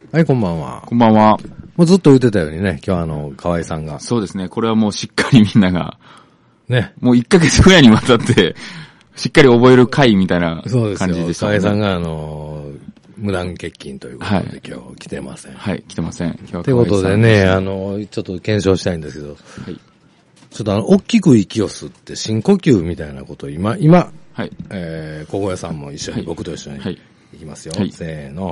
はい、こんばんは。 こんばんは。 もうずっと言ってたようにね、今日河合さんが。 そうですね。これはもうしっかりみんなが、 ね。 もう1ヶ月ぐらいにわたって、しっかり覚える回みたいな感じでした、ね。 河合さんが無断欠勤ということで、はい、今日来てません。 はい、来てません。今日はということでね、ちょっと検証したいんですけど、はい。ちょっと大きく息を吸って深呼吸みたいなことを今、はい。小小屋さんも一緒に、はい、僕と一緒に行きますよ。はい、せーの。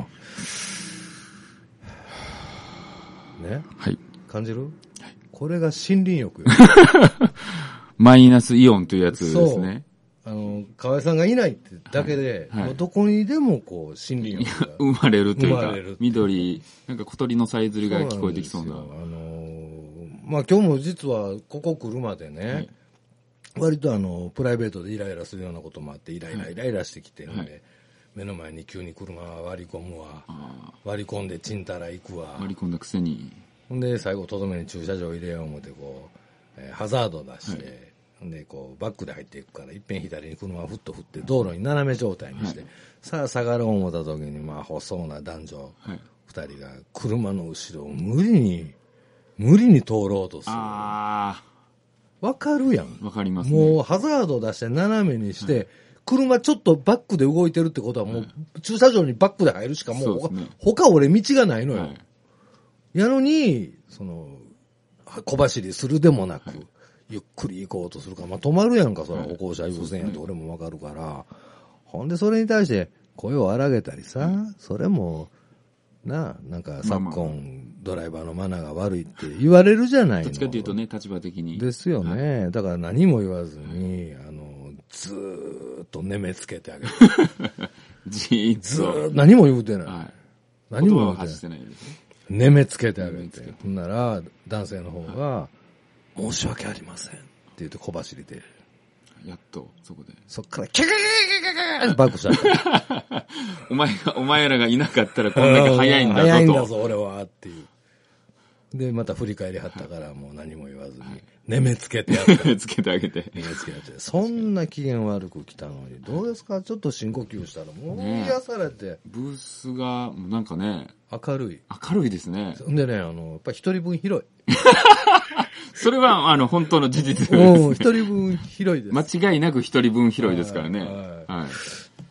ね。はい。感じる？はい。これが森林浴よ。 マイナスイオンというやつですね。 河合さんがいないってだけで、はいはい、もうどこにでもこう森林浴が生まれるというか、緑、なんか小鳥のさえずりが聞こえてきそうな。 まあ今日も実はここ来るまでね、はい、割とプライベートでイライラするようなこともあって、イライラしてきてるんで、はい、目の前に急に車割り込むわ、割り込んでちんたら行くわ。 割り込んだくせに。 ほんで最後とどめに駐車場入れよう思ってこう、ハザード出して、はいで、こう、バックで入っていくから、いっぺん左に車をふっと振って、道路に斜め状態にして、はい、さあ下がろう思った時に、まあ、細な男女、二人が車の後ろを無理に通ろうとする。わかるやん。 わかりますね。 もう、ハザード出して斜めにして、はい、車ちょっとバックで動いてるってことは、もう、駐車場にバックで入るしか、もう、他俺道がないのよ。はい、やのに、小走りするでもなく、ゆっくり行こうとするから、まあ、止まるやんか、そら歩行者優先やって俺もわかるから。ほんで、それに対して声を荒げたりさ、それも、なんか昨今、ドライバーのマナーが悪いって言われるじゃないの。 どっちかというとね、立場的に。 ですよね。はい、だから何も言わずに、ずーっと眠めつけてあげる。 じーっと。 何も言うてない。はい、 何も言うてない。 眠めつけてあげて。ほんなら、男性の方が、申し訳ありませんって言って小走りで。 やっと、そこで。 そっから、キャキャキャキャキャってバックした。 お前らがいなかったらこんだけ早いんだぞと。 早いんだぞ、俺は、っていう。で、また振り返りはったから、もう何も言わずに、眠めつけてやった。 眠めつけてあげて。 眠めつけてあげて。そんな機嫌悪く来たのに、どうですか？ちょっと深呼吸したら、もう癒されて。 ブースが、なんかね。 明るい。 明るいですね。 でね、やっぱり一人分広い。 それは、本当の事実です。 一人分広いです。 間違いなく一人分広いですからね。 はい。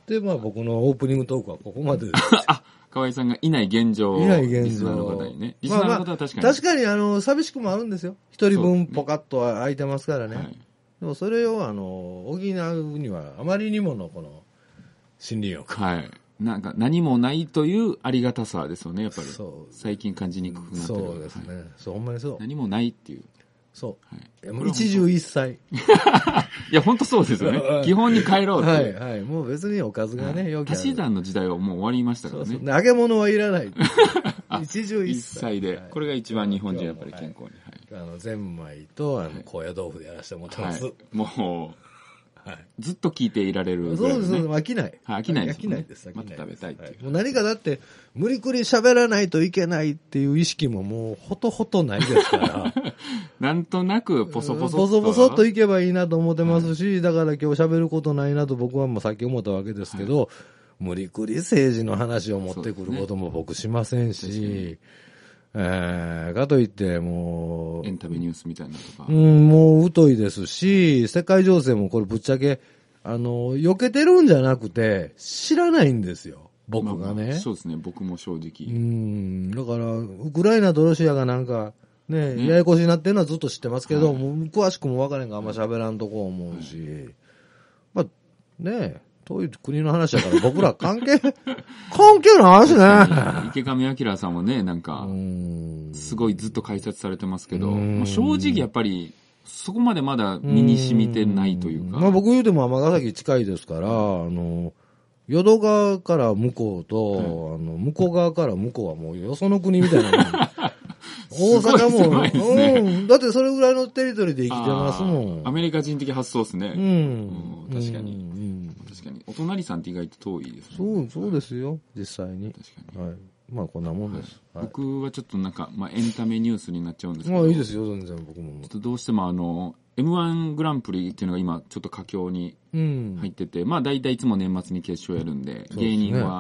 で、まあ僕のオープニングトークはここまでです。 あ、河合さんがいない現状。 いない現状。 リスナーの方にね。リスナーの方は確かに。 確かに寂しくもあるんですよ。一人分ポカッと空いてますからね。はい、でもそれを補うには、あまりにものこの、森林浴。 はい。なんか何もないというありがたさですよね、やっぱり。そう。最近感じにくくなってる。 そうですね。はい、そう、ほんまにそう。 何もないっていう。 そう。はい、もう一汁一菜。 いや、本当そうですよね。基本に帰ろうって。 はいはい。もう別におかずがね、 足し算の時代はもう終わりましたからね。 そう揚げ物はいらない。一汁一菜で。これが一番日本人やっぱり健康に。 ゼンマイと高野豆腐でやらせてもらってます。 もう、ずっと聞いていられるぐらい、ね。 そうです、飽きない。 飽きないです、ね。 飽きないです。 また食べたいっていう。 もう何かだって、無理くり喋らないといけないっていう意識ももうほとほとないですから。 なんとなくポソポソポソポソっといけばいいなと思ってますし、だから今日喋ることないなと僕はもうさっき思ったわけですけど、無理くり政治の話を持ってくることも僕しませんし、かといってもう、 エンタメニュースみたいなとか。 もう疎いですし、世界情勢もこれぶっちゃけ、避けてるんじゃなくて、知らないんですよ。僕がね。 そうですね、僕も正直。 だから、ウクライナとロシアがなんか、ね、ややこしになってるのはずっと知ってますけど、もう詳しくも分からんからあんま喋らんとこ思うし、まあ、ね、遠い国の話だから僕ら関係ないしね。 池上彰さんもね、なんか、すごいずっと解説されてますけど、まあ、正直やっぱり、そこまでまだ身に染みてないというか。 まあ僕言うても尼崎近いですから、淀川から向こうと、向こう側から向こうはもうよその国みたいな。大阪も、だってそれぐらいのテリトリーで生きてますもん。 アメリカ人的発想ですね。確かに。確かに。お隣さんって意外と遠いですね。そうですよ、実際に。 確かに。 はい。まあこんなもんです。 僕はちょっとなんか、まあエンタメニュースになっちゃうんですけど。 まあいいですよ、全然僕も。 ちょっとどうしてもM1 グランプリっていうのが今ちょっと佳境に入ってて、まあ大体いつも年末に決勝やるんで、芸人は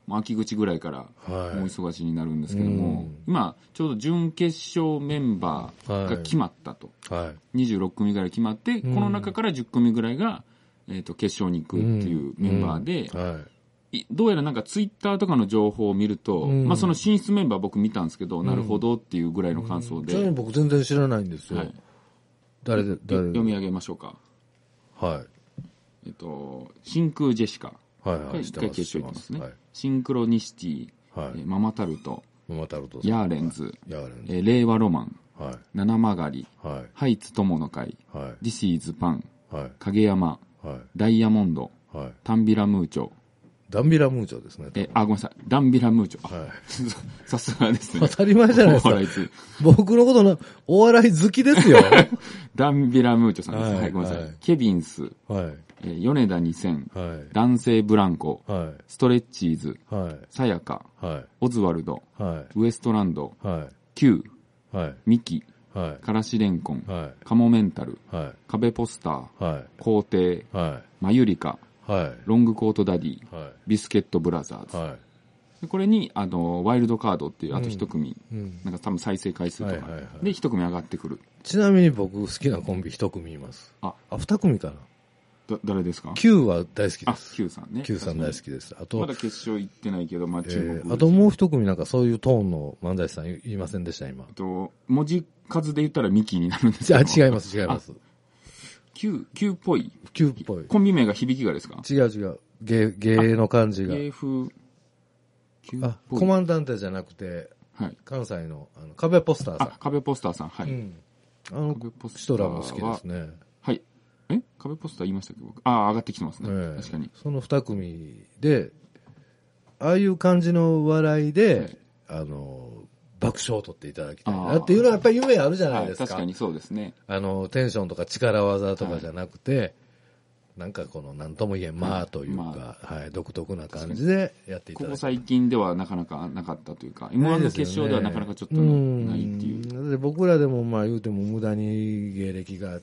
秋口ぐらいから大忙しになるんですけども、今ちょうど準決勝メンバーが決まったと、26組ぐらい決まって、この中から10組ぐらいが、決勝に行くっていうメンバーで、どうやらなんかツイッターとかの情報を見ると、まあその進出メンバー僕見たんですけど、なるほどっていうぐらいの感想で。 ちなみに僕全然知らないんですよ。誰読み上げましょうか。真空ジェシカ。一回決勝行ってますね。シンクロニシティ、ママタルト、ヤーレンズ、令和ロマン、七曲り、ハイツ友の会、ディシーズパン、影山、ダイヤモンド、タンビラムーチョ。 ダンビラムーチョですね。 ごめんなさい。ダンビラムーチョ。さすがですね。 当たり前じゃないですか。僕のことのお笑い好きですよ。 ダンビラムーチョさんです。ごめんなさい。ケビンス、米田2000、男性ブランコ、ストレッチーズ、さやか、オズワルド、ウエストランド、Q、ミキ、からしれんこん、カモメンタル、壁ポスター、皇帝、マユリカ、ロングコートダディ、ビスケットブラザーズ。これに、ワイルドカードっていう、あと一組、なんか多分再生回数とか、で一組上がってくる。 ちなみに僕好きなコンビ一組います。二組かな。 誰ですか？ Q は大好きです。 Q さんね。 Q さん大好きです。あと、 まだ決勝行ってないけど、まあ注目。 あともう一組なんかそういうトーンの漫才師さん言いませんでした、今。 文字数で言ったらミキになるんですか？ 違います。 Q っぽい。 Q っぽい。 コンビ名が響きがですか？ 違う。芸の感じが。 芸風。 コマンダンテじゃなくて、関西の壁ポスターさん。 壁ポスターさん、はい。 人らも好きですね。 はい。壁ポスター言いましたっけ僕。上がってきてますね。確かに。 その二組で、ああいう感じの笑いで、爆笑を取っていただきたいなっていうのはやっぱり夢あるじゃないですか。 確かにそうですね。 テンションとか力技とかじゃなくて、なんかなんとも言えんというか、独特な感じでやっていただきたい。 ここ最近ではなかなかなかったというか、今までの決勝ではなかなかちょっとないっていう。 で僕らでも言うても無駄に芸歴があって、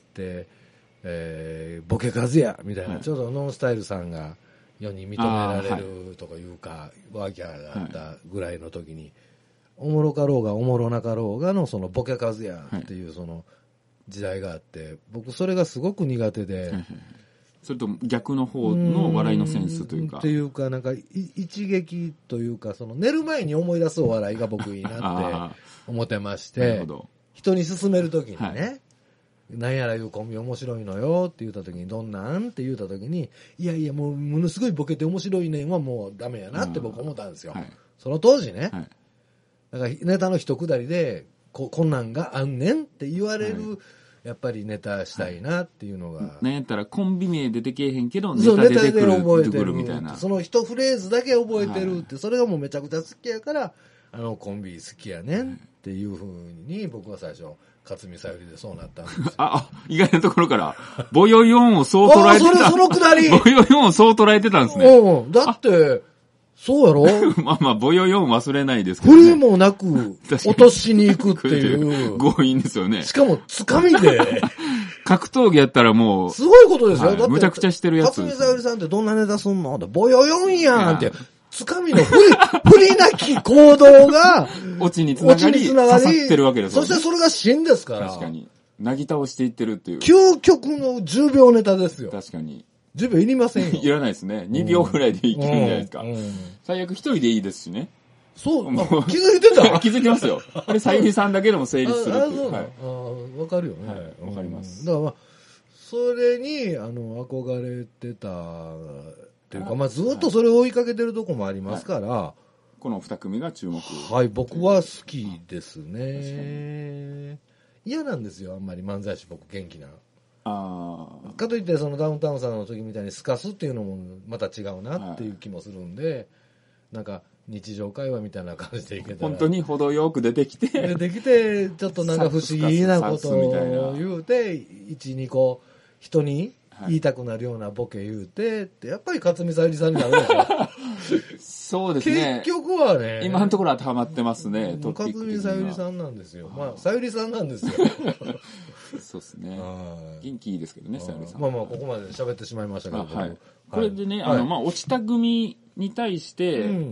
ボケ数やみたいな、ちょうどノンスタイルさんが世に認められるとかいうか、ワーキャーがあったぐらいの時に、おもろかろうがおもろなかろうがのそのボケ数やっていうその時代があって、僕それがすごく苦手で、 それと逆の方の笑いのセンスというか。 っていうか、なんか一撃というか、その寝る前に思い出すお笑いが僕いいなって思ってまして、人に勧めるときにね、なんやらいうコンビ面白いのよって言ったときに、どんなんって言ったときに、いやもうものすごいボケて面白いねんはもうダメやなって僕思ったんですよ。その当時ね、だからネタの一くだりで、こんなんがあんねんって言われる、やっぱりネタしたいなっていうのが。 なんやったらコンビ名出てけえへんけど、ネタ出てくるみたいな。 その一フレーズだけ覚えてるって、それがもうめちゃくちゃ好きやから、コンビ好きやねんっていうふうに、僕は最初、勝見さゆりでそうなったんですよ。 意外なところから、ボヨヨンをそう捉えてた。 そのくだりボヨヨンをそう捉えてたんですね。 だって、そうやろボヨヨン忘れないですけど、 ね。振りもなく、落としに行くっていう。 強引ですよね。 しかも、つかみで。 格闘技やったらもう。 すごいことですよ。だってむちゃくちゃしてるやつ。 勝見さゆりさんってどんなネタすんのボヨヨンやんって。つかみの振りなき行動が、 オチにつながり、刺さってるわけですよね。 そしてそれが芯ですから。 確かに。なぎ倒していってるっていう。 究極の10秒ネタですよ。 確かに。 10秒いりませんよ。 いらないですね。2秒ぐらいでいけるんじゃないですか。最悪1人でいいですしね。 そう、気づいてた気づきますよ。これ、さゆりさんだけでも成立するっていう。 わかるよね。 わかります。 だからそれに、憧れてた、っていうか、ずっとそれを追いかけてるとこもありますから、 この2組が注目。 はい、僕は好きですね。嫌なんですよ、あんまり漫才師僕元気な。かといってそのダウンタウンさんの時みたいにスカスっていうのもまた違うなっていう気もするんで、なんか日常会話みたいな感じでいけたら本当に程よく出てきてちょっとなんか不思議なことを言うて 1,2 個人に言いたくなるようなボケ言うてってやっぱり勝見さゆりさんになるでしょ。 そうですね。 結局はね、 今のところは溜まってますね。 勝見さゆりさんなんですよ。さゆりさんなんですよ。 そうですね。元気いいですけどね、さゆりさん。 ここまで喋ってしまいましたけど。 これでね、落ちた組に対して、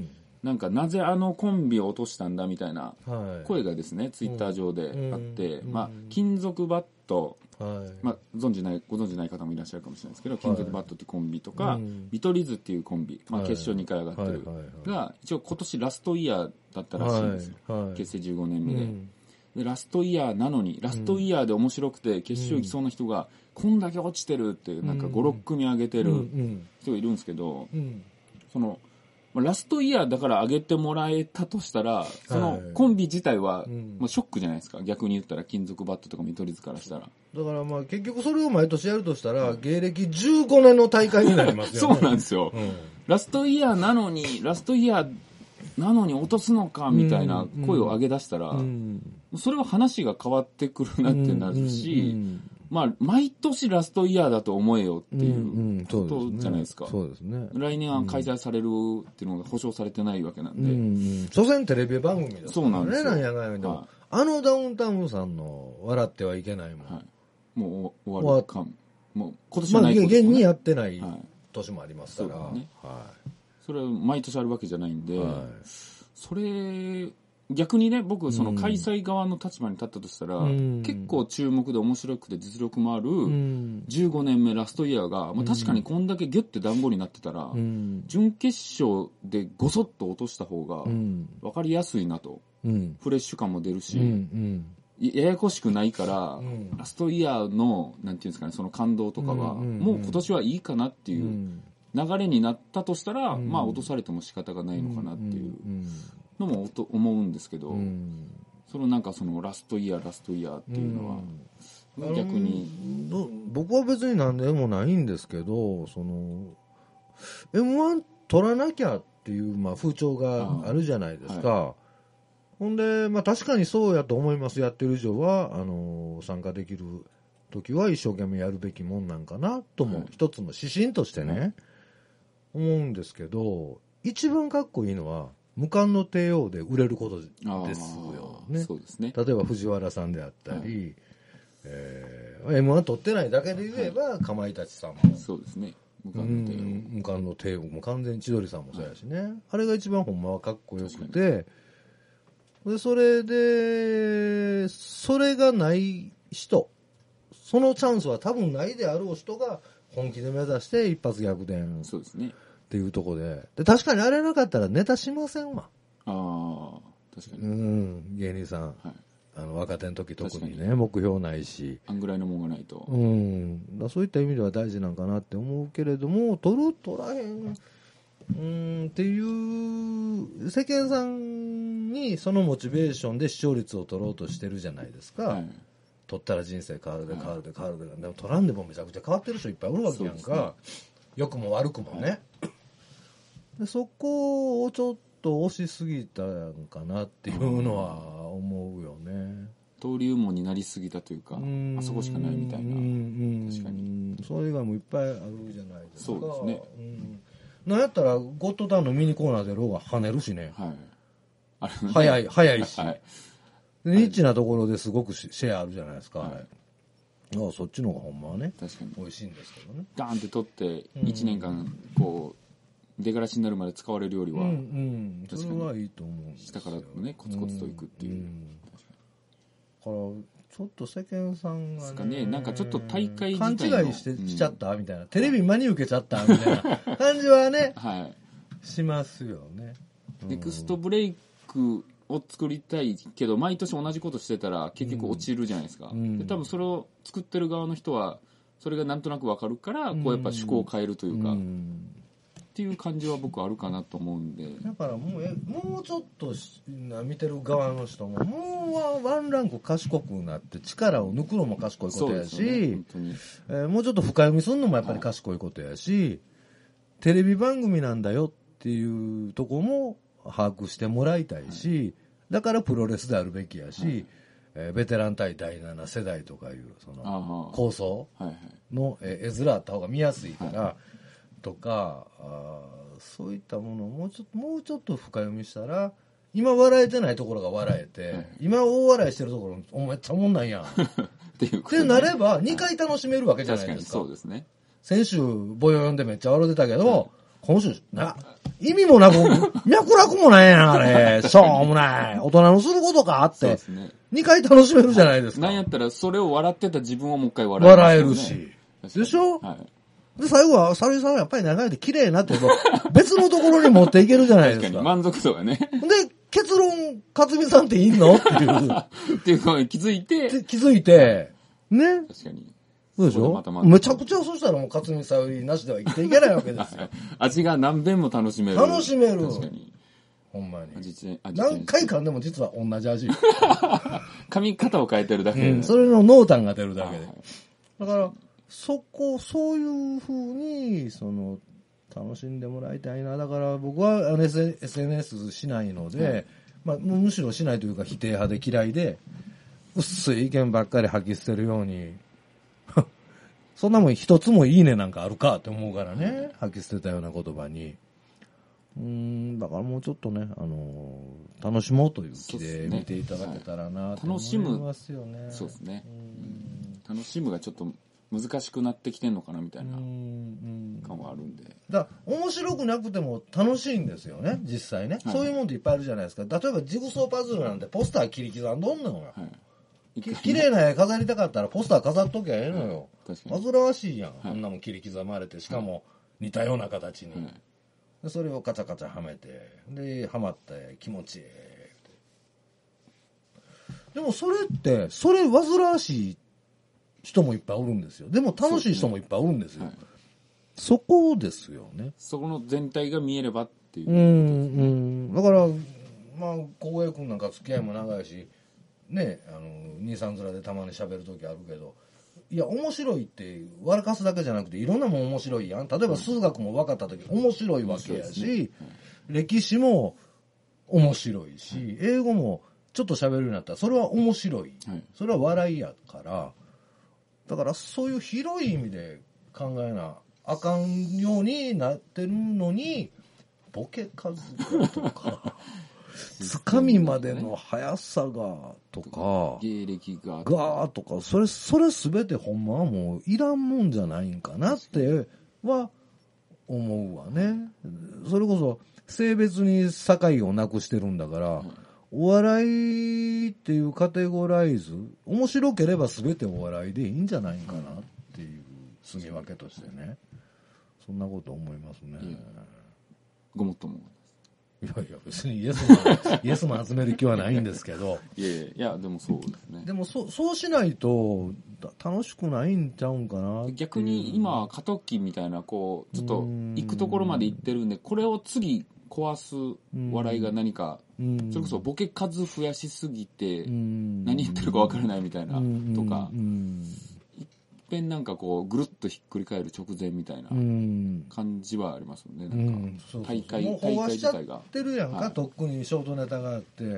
なんかなぜあのコンビを落としたんだみたいな声がですね、ツイッター上であって、まあ、金属バット、まあ、ご存じない方もいらっしゃるかもしれないですけど、金属バットっていうコンビとか、見取り図っていうコンビ、まあ、決勝2回上がってる、が、一応今年ラストイヤーだったらしいんですよ。結成15年目で。で、ラストイヤーなのに、ラストイヤーで面白くて、決勝行きそうな人が、こんだけ落ちてるって、なんか5、6組上げてる人がいるんですけど、その、ラストイヤーだから上げてもらえたとしたら、そのコンビ自体は、もうショックじゃないですか。逆に言ったら金属バットとか見取り図からしたら。 だからまあ結局それを毎年やるとしたら、芸歴15年の大会になりますよね。 そうなんですよ。ラストイヤーなのに落とすのかみたいな声を上げ出したら、それは話が変わってくるなってなるし、まあ、毎年ラストイヤーだと思えよっていうことじゃないですか。 そうですね。 来年は開催されるっていうのが保証されてないわけなんで。 所詮テレビ番組だからね。 そうなんですよ。 なんやがやでも、あのダウンタウンさんの笑ってはいけないもん。 もう終わるかもう今年はないことですね。まあ、現にやってない年もありますから。 それは毎年あるわけじゃないんで、それ、逆にね、僕、その開催側の立場に立ったとしたら、結構注目で面白くて実力もある15年目ラストイヤーが、まあ、確かにこんだけギュッて団子になってたら、準決勝でごそっと落とした方が分かりやすいなと。フレッシュ感も出るし、ややこしくないから、ラストイヤーの、なんていうんですかね、その感動とかは、もう今年はいいかなっていう流れになったとしたら、まあ落とされても仕方がないのかなっていうのも思うんですけど、そのなんかそのラストイヤーっていうのは、逆に。 僕は別に何でもないんですけど、その、M1 取らなきゃっていう、まあ風潮があるじゃないですか。ほんで、まあ確かにそうやと思います。やってる以上は、参加できる時は一生懸命やるべきもんなんかなとも、一つの指針としてね、思うんですけど、一番かっこいいのは、無冠の帝王で売れることですよね。 そうですね。 例えば藤原さんであったり、M1 取ってないだけで言えば、かまいたちさんも。 そうですね。無冠の帝王も完全に千鳥さんもそうやしね。あれが一番ほんまはかっこよくて、で、それで、それがない人、そのチャンスは多分ないであろう人が本気で目指して一発逆転。 そうですね。 っていうところで。で、確かにあれなかったらネタしませんわ。 ああ、確かに。 芸人さん。若手の時特にね、目標ないし。 あんぐらいのもんがないと。 そういった意味では大事なんかなって思うけれども、取る、取らへん。っていう、世間さんにそのモチベーションで視聴率を取ろうとしてるじゃないですか。取ったら人生変わるで。でも取らんでもめちゃくちゃ変わってる人いっぱいおるわけやんか。良くも悪くもね。でそこをちょっと押しすぎたんかなっていうのは思うよね。 登竜門になりすぎたというか、あそこしかないみたいな。確かに。 それ以外もいっぱいあるじゃないですか。 そうですね。 なんやったら、ゴッドタウンのミニコーナーでローが跳ねるしね。早いし。ニッチなところですごくシェアあるじゃないですか。そっちの方がほんまはね、 確かに美味しいんですけどね。 ダーンって取って、1年間、こう、出がらしになるまで使われるよりは、 それはいいと思うんですよ。 下からね、コツコツといくっていう。 だから、ちょっと世間さんがね、なんかちょっと大会勘違いしちゃったみたいな。テレビ真に受けちゃったみたいな感じはね、しますよね。 ネクストブレイクを作りたいけど、毎年同じことしてたら結局落ちるじゃないですか。で多分それを作ってる側の人は、それがなんとなくわかるから、こうやっぱ趣向を変えるというか、っていう感じは僕あるかなと思うんで。 だからもうちょっと見てる側の人も、もうワンランク賢くなって力を抜くのも賢いことやし、もうちょっと深読みするのもやっぱり賢いことやし、テレビ番組なんだよっていうとこも把握してもらいたいし、だからプロレスであるべきやし、ベテラン対第7世代とかいうその構想の絵面あった方が見やすいから、とかそういったものをもうちょっと深読みしたら、今笑えてないところが笑えて、今大笑いしてるところめっちゃおもんないやんってなれば2回楽しめるわけじゃないですか。 そうですね。 先週ボヨヨンでめっちゃ笑ってたけど、 今週、意味もなく、脈絡もないやん、あれ。しょうもない。大人のすることかって。2回楽しめるじゃないですか。 なんやったら、それを笑ってた自分をもう一回笑える、ね。 笑えるし。でしょ、はい、で、最後は、サルイさんはやっぱり長いで綺麗なって別のところに持っていけるじゃないですか。 確かに、満足度がね。 で、結論、勝美さんっていいのっていう。 っていうのに気づいて。 ね。 確かに。 そうでしょ、めちゃくちゃそしたらもう勝美さゆりなしでは生きていけないわけですよ。 味が何遍も楽しめる。 楽しめる。 確かに。 ほんまに。何回かでも実は同じ味。 噛み方を変えてるだけで、 それの濃淡が出るだけで。だから、そういう風に、楽しんでもらいたいな。だから僕はSNS しないので、まあ、むしろしないというか否定派で嫌いで、薄い意見ばっかり吐き捨てるように、そんなもん一つもいいねなんかあるかって思うからね、吐き捨てたような言葉に。だからもうちょっとね、楽しもうという気で見ていただけたらなと思いますよね。 そうですね。楽しむがちょっと難しくなってきてんのかなみたいな感はあるんで。 だから面白くなくても楽しいんですよね、実際ね。はい、そういうもんっていっぱいあるじゃないですか。例えばジグソーパズルなんてポスター切り刻んどんのよ。はい、綺麗な絵飾りたかったらポスター飾っときゃええのよ。煩わしいやん。こんなもん切り刻まれて、しかも似たような形に。でそれをカチャカチャはめて、で、はまって気持ちいい。でもそれ煩わしい人もいっぱいおるんですよ。でも楽しい人もいっぱいおるんですよ。そこですよね。 そこの全体が見えればっていう。 だから、まあ、小江君なんか付き合いも長いし、ね、兄さん面でたまに喋るときあるけど、いや、面白いって笑かすだけじゃなくていろんなもん面白いやん。例えば数学も分かったとき面白いわけやし、歴史も面白いし、英語もちょっと喋るようになったらそれは面白い。それは笑いやから、だからそういう広い意味で考えなあかんようになってるのに、ボケ数がとか、つかみまでの速さがとか、 芸歴がとか、それすべてほんまはもういらんもんじゃないんかなっては思うわね。それこそ性別に境をなくしてるんだから、お笑いっていうカテゴライズ、面白ければ全てお笑いでいいんじゃないかなっていう住み分けとしてね。そんなこと思いますね。 ごもっとも。 いや別にイエスも集める気はないんですけど。 いやでもそうですね。 でもそうしないと楽しくないんちゃうんかな。 逆に今過渡期みたいなこうちょっと行くところまで行ってるんで、これを次壊す笑いが何か、それこそボケ数増やしすぎて何言ってるか分からないみたいなとか、いっぺんなんかこうぐるっとひっくり返る直前みたいな感じはありますよね。なんか大会自体が。もう飽和しちゃってるやんか、とっくにショートネタがあって、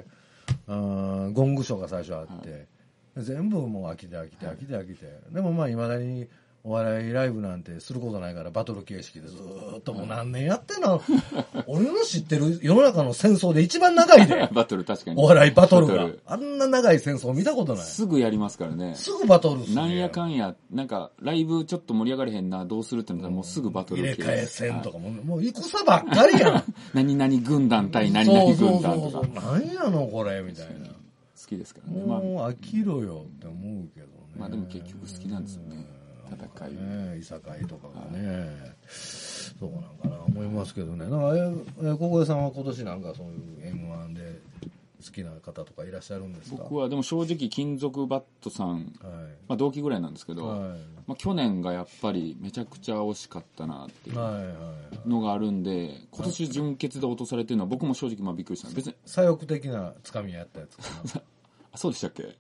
ゴングショーが最初あって、全部もう飽きて。でもまあ未だにお笑いライブなんてすることないからバトル形式でずーっともう何年やってんの、俺の知ってる世の中の戦争で一番長いで。 バトル確かに。 お笑いバトルが。あんな長い戦争見たことない。 すぐやりますからね。 すぐバトルする。 なんやかんや、なんかライブちょっと盛り上がれへんな、どうするってなったらもうすぐバトル入れ替え戦とかもう戦ばっかりやん。 何々軍団対何々軍団とか。 そう何やのこれみたいな。 好きですからね。 もう飽きろよって思うけどね。 まあでも結局好きなんですよね。戦いね、いさかいとかがね、そうなんかな思いますけどね。小越さんは今年なんかそういう M1 で好きな方とかいらっしゃるんですか？ 僕はでも正直金属バットさん、まあ同期ぐらいなんですけど、まあ去年がやっぱりめちゃくちゃ惜しかったなっていうのがあるんで、今年準決で落とされてるのは僕も正直まあびっくりした。別に左翼的なつかみやったやつかな。 あ、そうでしたっけ？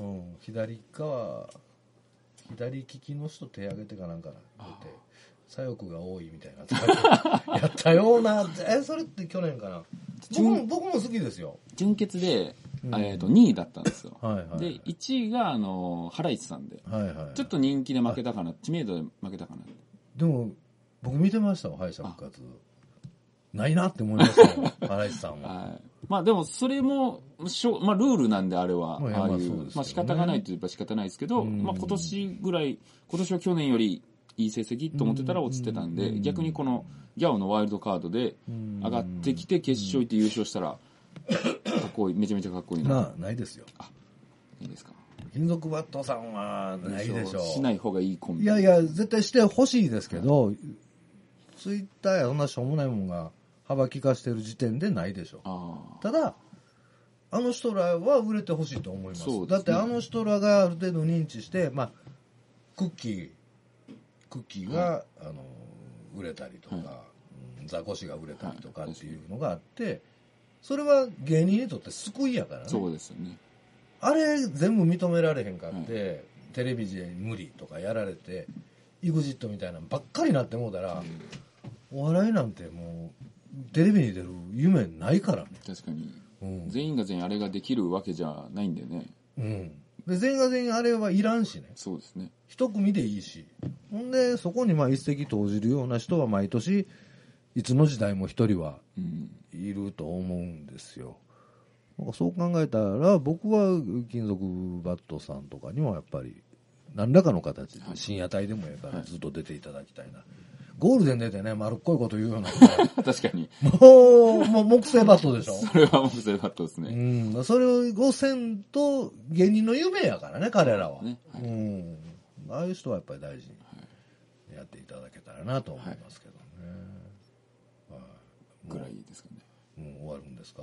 左利きの人手挙げてかなんかなって左翼が多いみたいなやったような。それって去年かな。僕も好きですよ。 準決で、2位だったんですよ。で1位がハライチさんで、ちょっと人気で負けたかな、知名度で負けたかな。 でも僕見てましたわ、敗者復活ないなって思いましたよ、ハライチさんは。 まあでもそれもまあルールなんであれはああいうまあ仕方がないといえば仕方ないですけど、まあ今年は去年よりいい成績と思ってたら落ちてたんで、逆にこのギャオのワイルドカードで上がってきて決勝行って優勝したら、かっこいい、めちゃめちゃかっこいいな。 ないですよ。 いいですか。 金属バットさんはないでしょう。 しない方がいいコンビ。 いやいや、絶対してほしいですけど、ツイッターやそんなしょうもないもんが幅利かしてる時点でないでしょう。ただ、あの人らは売れてほしいと思います。だってあの人らがある程度認知して、クッキーが、売れたりとか、ザコシが売れたりとかっていうのがあって、それは芸人にとって救いやからね。 そうですよね。 あれ全部認められへんかって、テレビで無理とかやられて、EXIT みたいなのばっかりなって思うたら、お笑いなんてもう、テレビに出る夢ないからね。 確かに。全員が全員あれができるわけじゃないんでね。 で、全員が全員あれはいらんしね。 そうですね。 一組でいいし。ほんで、そこに一石投じるような人は毎年、いつの時代も一人はいると思うんですよ。そう考えたら、僕は金属バットさんとかにもやっぱり、何らかの形で深夜帯でもやからずっと出ていただきたいな。ゴールデン出てね、丸っこいこと言うような。 確かに。 もう木製バットでしょ。 それは木製バットですね。 それをせんと芸人の夢やからね、彼らは。ああいう人はやっぱり大事にやっていただけたらなと思いますけどね。 ぐらいですかね。 もう終わるんですか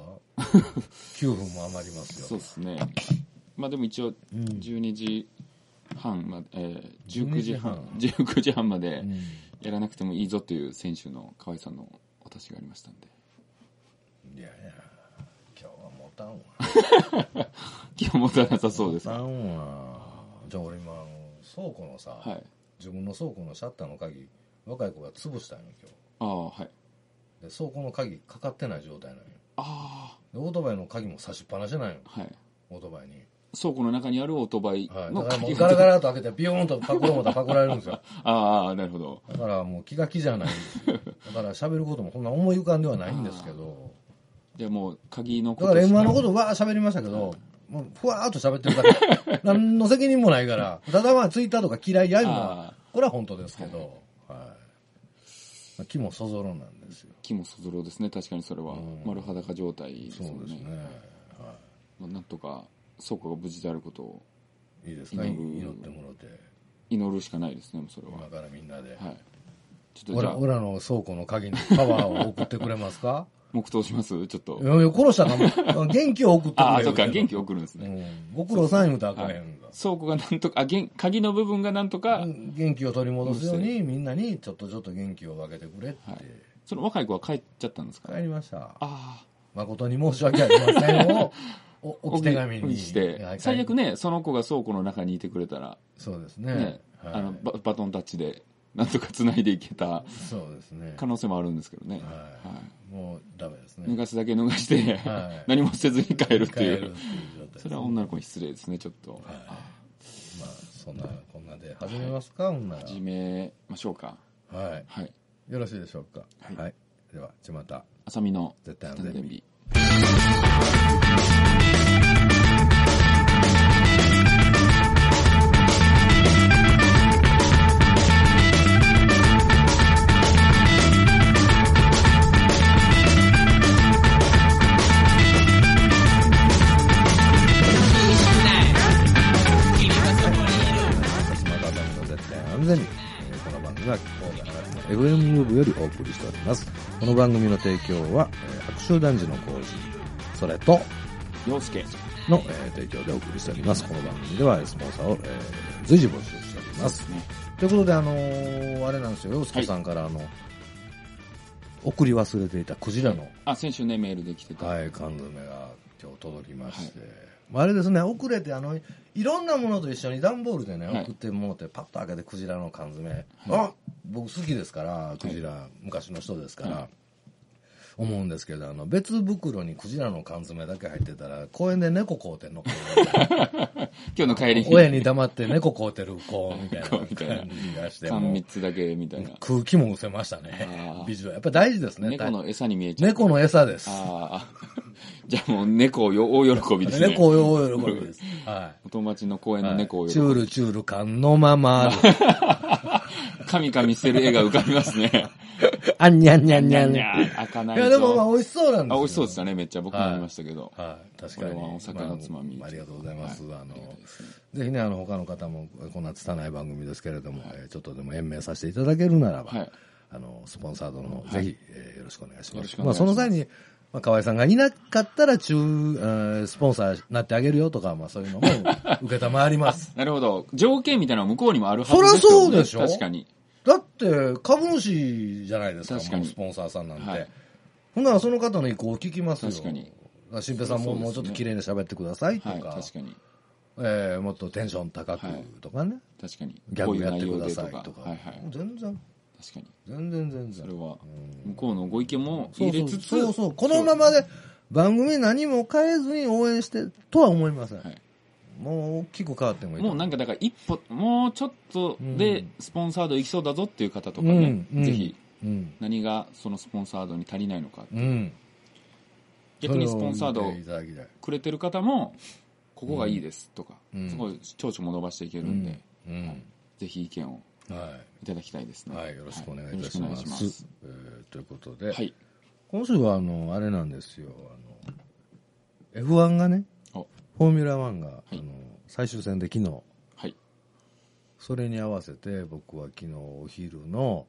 9分も余りますよ。 そうですね。でも一応12時半まで、19時半までやらなくてもいいぞという選手の河合さんのお達しがありましたんで。 いやいや、今日は持たんわ。 今日持たなさそうですか。 持たんわ。じゃあ俺今倉庫のさ、自分の倉庫のシャッターの鍵若い子が潰したんよ今日。で倉庫の鍵かかってない状態なんよ。でオートバイの鍵も差しっぱなしなんよ。オートバイに。 倉庫の中にあるオートバイのだからもうガラガラと開けてビヨーンとパクろうとパクられるんですよ。 なるほど。 だからもう気が気じゃないんですよ。だから喋ることもこんな思い浮かんではないんですけど。 じゃあもう鍵のことだから M1 のことわー喋りましたけど、もうふわーっと喋ってるだけ。何の責任もないから。ただツイッターとか嫌いやるのは、これは本当ですけど。気もそぞろなんですよ。 気もそぞろですね。確かにそれは丸裸状態ですもんね。 そうですね。 なんとか倉庫が無事であることをいいですね。祈ってもらって。 祈るしかないですね。それは。 今からみんなで。 ちょっとじゃあ俺らの倉庫の鍵にパワーを送ってくれますか？ 黙祷しますちょっと。 殺したかも。元気を送ってくれる。 そうか、元気を送るんですね。 ご苦労さん言うたらあかんやんか。 倉庫がなんとか、鍵の部分がなんとか。 元気を取り戻すように、みんなにちょっと元気を分けてくれって。 その若い子は帰っちゃったんですか？ 帰りました。誠に申し訳ありませんを、置き手紙にして。最悪ね、その子が倉庫の中にいてくれたら。 そうですね。 バトンタッチで。なんとか繋いでいけた可能性もあるんですけどね。 もうダメですね。 脱がすだけ脱がして、何もせずに帰るっていう。それは女の子に失礼ですね、ちょっと。 こんなで始めますか？ 始めましょうか。 はい。よろしいでしょうか。はい。では、また。 あさみの絶対安全日。この番組はFM ムーブよりお送りしております。この番組の提供は白州男児の工事、それと陽介の提供でお送りしております。この番組ではスポンサーを随時募集しております。ということであれなんですよ、陽介さんから送り忘れていたクジラの先週ねメールで来てた缶詰が今日届きまして。あれですね、遅れていろんなものと一緒に段ボールでね、送ってもらってパッと開けてクジラの缶詰、僕好きですからクジラ、昔の人ですから、思うんですけど別袋にクジラの缶詰だけ入ってたら公園で猫飼うてんのか今日の帰りに親に黙って猫飼うてる子みたいな感じがして缶3つだけみたいな空気も失せましたね。ビジュアルやっぱり大事ですね。 猫の餌に見えちゃう。 猫の餌です。 じゃあもう猫大喜びですね。 猫大喜びです。 お友達の公園の猫大喜び。 チュール感のままカミカミしてる絵が浮かびますね。 あんにゃんにゃんにゃん。 開かないと。 いや、でもまあ美味しそうなんですよ。 美味しそうでしたね、めっちゃ。僕も見ましたけど。 はい。確かに。 これはお酒のつまみ。 ありがとうございます。ぜひね、他の方も、こんな拙い番組ですけれども、ちょっとでも延命させていただけるならば、スポンサードの方、ぜひ、よろしくお願いします。まあ、その際に、河合さんがいなかったらスポンサーになってあげるよとか、まあそういうのも受けたまわります。 なるほど。条件みたいなのは向こうにもあるはずですよね。 そりゃそうでしょ。 確かに。 だって、株主じゃないですか、確かにスポンサーさんなんて。ほんならその方の意向を聞きますよ。 確かに。 新平さんももうちょっと綺麗に喋ってくださいとか。 確かに。 もっとテンション高くとかね。 確かに。 ギャグやってくださいとか。全然。 確かに。 全然。 それは、向こうのご意見も入れつつ。 そう。このままで番組何も変えずに応援してとは思いません。もう大きく変わってもいい。 もうなんかだから一歩、もうちょっとでスポンサード行きそうだぞっていう方とかね、ぜひ、何がそのスポンサードに足りないのか。逆にスポンサードをくれてる方も、ここがいいですとか、すごい長所も伸ばしていけるんで、ぜひ意見をいただきたいですね。 はい、よろしくお願いいたします。ということで、今週はあれなんですよ、F1 がね、フォーミュラ1が、最終戦で昨日、それに合わせて僕は昨日お昼の、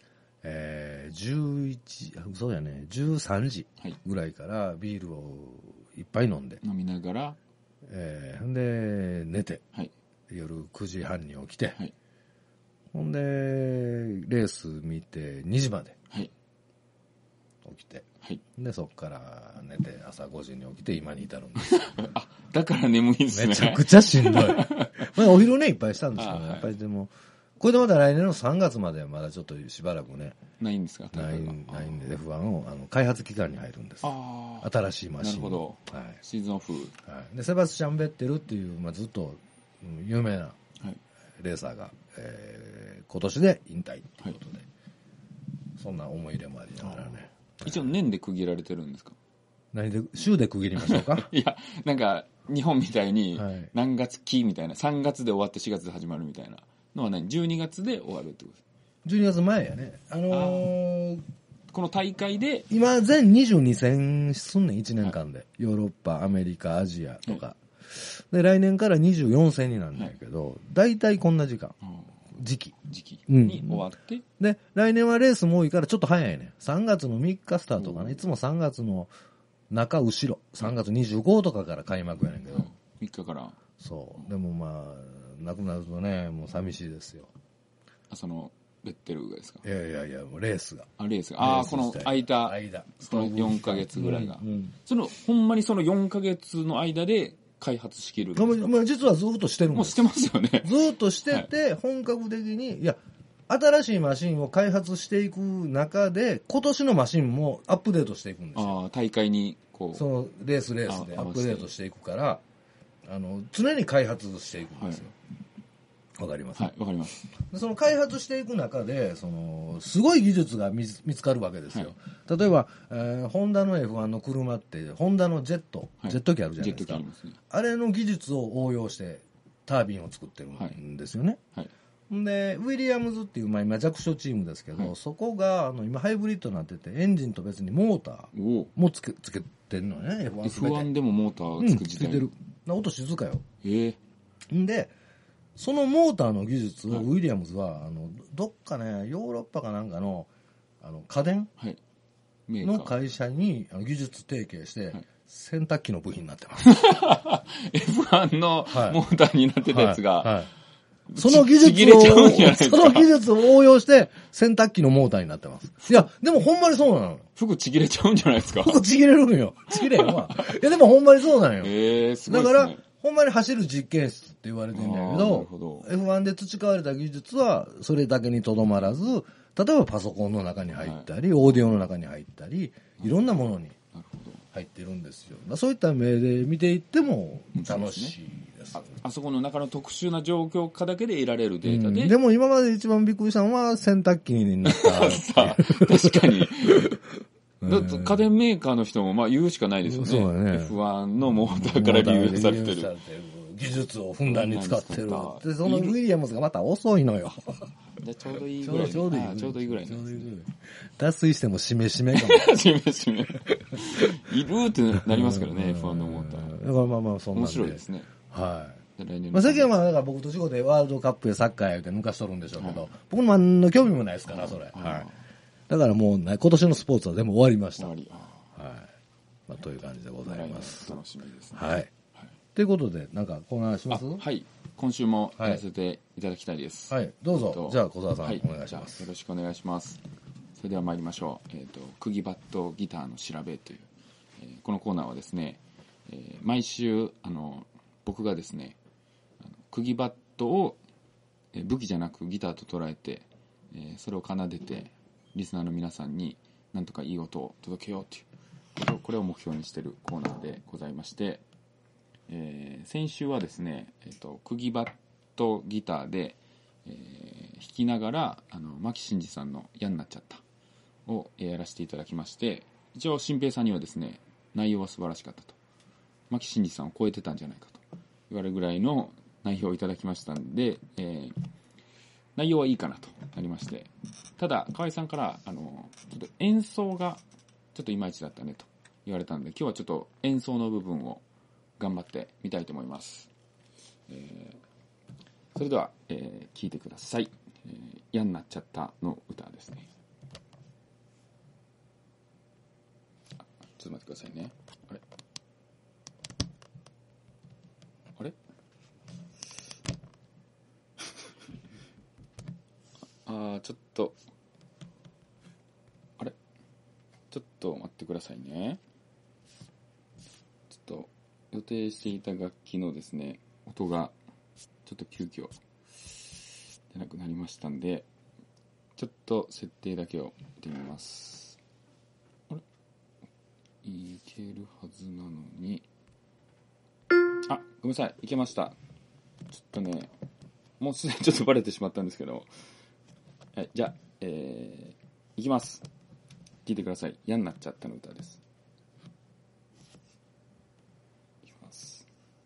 そうやね、13時ぐらいからビールをいっぱい飲んで。 飲みながら、 ほんで、寝て、夜9時半に起きて、ほんで、レース見て2時まで起きて、で、そこから寝て朝5時に起きて今に至るんです。 あ、だから眠いですね。 めちゃくちゃしんどい。まあお昼ね、いっぱいしたんですけどね、やっぱりでも、これでまた来年の3月まではまだちょっとしばらくね。 ないんですか？ ないんで F1 を開発期間に入るんです。新しいマシン。 なるほど。シーズンオフ。 で、セバスチャン・ベッテルっていう、ずっと有名なレーサーが、今年で引退ということで、そんな思い入れもありながらね。 一応年で区切られてるんですか？ 週で区切りましょうか？ いや、なんか、日本みたいに何月期みたいな、3月で終わって4月で始まるみたいなのは何？ 12 月で終わるってことですか？12 月前やね。 この大会で今全22戦すんねん、1年間で。ヨーロッパ、アメリカ、アジアとか。で、来年から24戦になるんだけど、大体こんな時期に終わって、 で、来年はレースも多いからちょっと早いね。3月の3日スタートかな。いつも3月の中後ろ、3月25とかから開幕やねんけど。 3日から。 そう。でもまあ、なくなるとね、もう寂しいですよ。 ベッテルですか？ いや、もうレースが。 レースが。この間、その4ヶ月ぐらいが。ほんまにその4ヶ月の間で開発しきるんですか？ 実はずっとしてるんです。 もうしてますよね。 ずっとしてて、本格的に、新しいマシンを開発していく中で、今年のマシンもアップデートしていくんですよ。 大会にそのレースでアップデートしていくから、常に開発していくんですよ。わかります？ はい、わかります。 その開発していく中で、すごい技術が見つかるわけですよ。例えば、ホンダの F1 の車って、ホンダのジェット機あるじゃないですか。あれの技術を応用して、タービンを作ってるんですよね。で、ウィリアムズっていう、今弱小チームですけど、そこが、今ハイブリッドになってて、エンジンと別にモーターもつけてるのね、 F1 でもモーターつけてる。音静かよ。で、そのモーターの技術をウィリアムズは、どっかね、ヨーロッパかなんかの、家電の会社に技術提携して、洗濯機の部品になってます。 F1 のモーターになってたやつが、 その技術を応用して、洗濯機のモーターになってます。いや、でもほんまにそうなの。 服ちぎれちゃうんじゃないですか？ 服ちぎれるんよ。ちぎれんわ。いや、でもほんまにそうなんよ。 すごいですね。 だから、ほんまに走る実験室って言われてるんだけど、F1 で培われた技術はそれだけにとどまらず、例えばパソコンの中に入ったり、オーディオの中に入ったり、いろんなものに入ってるんですよ。そういった目で見ていっても楽しいです。 あそこの中の特殊な状況下だけで得られるデータで。 でも今まで一番びっくりしたのは洗濯機になった。 確かに。家電メーカーの人も言うしかないですよね。 そうだね。 F1 のモーターから理由されてる。 技術をふんだんに使ってる。で、そのウィリアムズがまた遅いのよ。 じゃちょうどいいぐらい。ちょうどいいぐらい。 脱水してもしめしめかも。 しめしめ。いるってなりますからね、F1 のモーター。 だからまあそんな面白いですね。 はい。まあ、最近はまあ、だから僕と仕事でワールドカップやサッカーやって抜かしとるんでしょうけど、僕も何の興味もないですから、それ。はい。だからもう、今年のスポーツは全部終わりました。はい。まあ、という感じでございます。 楽しみですね。 はい。ということで、なんか、コーナーします？ はい。今週もやらせていただきたいです。 はい。どうぞ。じゃあ、小沢さん、お願いします。 よろしくお願いします。それでは参りましょう。釘バットギターの調べという、このコーナーはですね、毎週、僕がですね、釘バットを武器じゃなくギターと捉えて、それを奏でてリスナーの皆さんになんとかいい音を届けようというこれを目標にしているコーナーでございまして、先週はですね、釘バットギターで、弾きながら牧伸二さんの嫌になっちゃったをやらせていただきまして、一応新平さんにはですね、内容は素晴らしかったと、牧伸二さんを超えてたんじゃないかと言われるぐらいの内容をいただきましたんで、内容はいいかなとなりまして、ただ河合さんからちょっと演奏がちょっといまいちだったねと言われたんで、今日はちょっと演奏の部分を頑張ってみたいと思います。それでは、聴いてください。嫌になっちゃったの歌ですね。ちょっと待ってくださいね。あれちょっとちょっと待ってくださいね。ちょっと予定していた楽器のですね、音がちょっと急遽出なくなりましたんで、ちょっと設定だけを見てみます。いけるはずなのに、ごめんなさい、いけました。ちょっとね、もうすでにちょっとバレてしまったんですけど、はい、じゃあ、いきます。聴いてください。嫌になっちゃったの歌です。いきます。